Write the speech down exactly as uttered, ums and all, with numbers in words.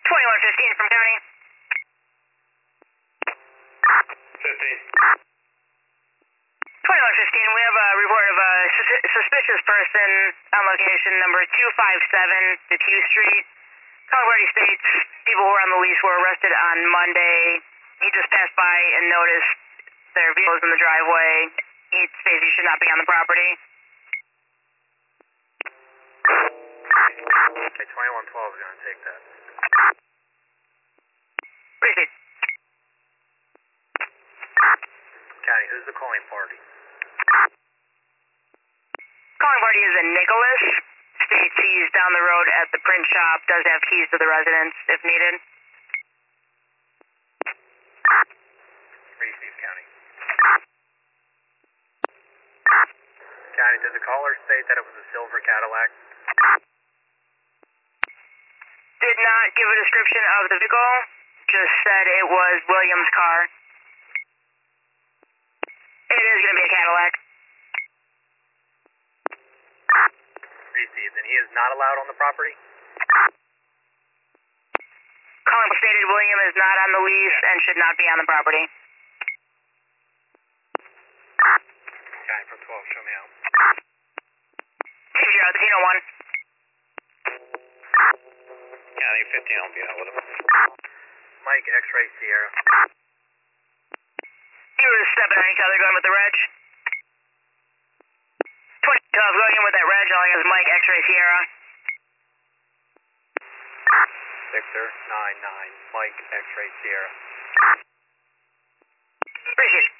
twenty-one fifteen from county. fifteen. twenty-one fifteen, we have a report of a sus- suspicious person on location number two five seven Depew Street. Colorado states people who were on the lease were arrested on Monday. He just passed by and noticed their vehicles in the driveway. He states he should not be on the property. Okay, twenty-one twelve is going to take that. Proceed. County, who's the calling party? Calling party is a Nicholas. States he's down the road at the print shop. Does have keys to the residence if needed. Receive, County. County, did the caller state that it was a silver Cadillac? Did not give a description of the vehicle. Just said it was William's car. It is going to be a Cadillac. Received, and he is not allowed on the property? Calling stated William is not on the lease and should not be on the property. County from twelve, show me out. two zero, the Dino one. County fifteen, I'll be out with him. Mike, X-Ray Sierra. He was stepping on each other going with the reg. twenty twelve going in with that reg, all he has Mike, X-Ray Sierra. Victor, nine nine, Mike, X-Ray Sierra. Appreciate it.